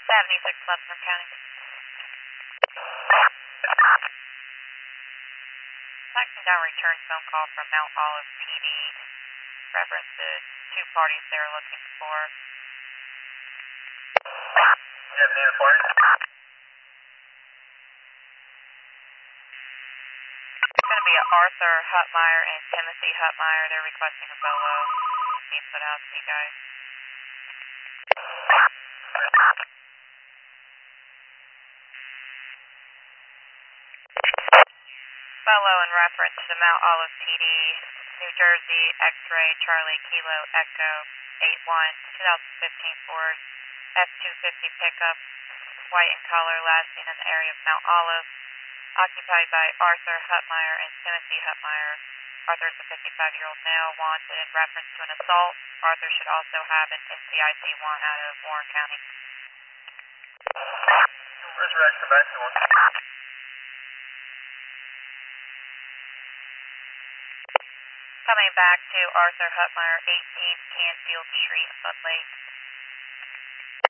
76 Lebanon County. Texting down return phone call from Mount Olive PD. References two parties they're looking for. You have name of party? It's going to be Arthur Hutmeyer and Timothy Hutmeyer. They're requesting a bolo. Be put out to you guys. Bolo in reference to Mount Olive PD, New Jersey, X-ray, Charlie, Kilo, Echo, 81, 2015 Ford, F-250 pickup, white in color, last seen in the area of Mount Olive, occupied by Arthur Hutmeyer and Timothy Hutmeyer. Arthur is a 55-year-old male wanted in reference to an assault. Arthur should also have an NCIC warrant out of Warren County. Resurrection back to one. Coming back to Arthur Hutmeyer, 18 Canfield Street, Bud Lake.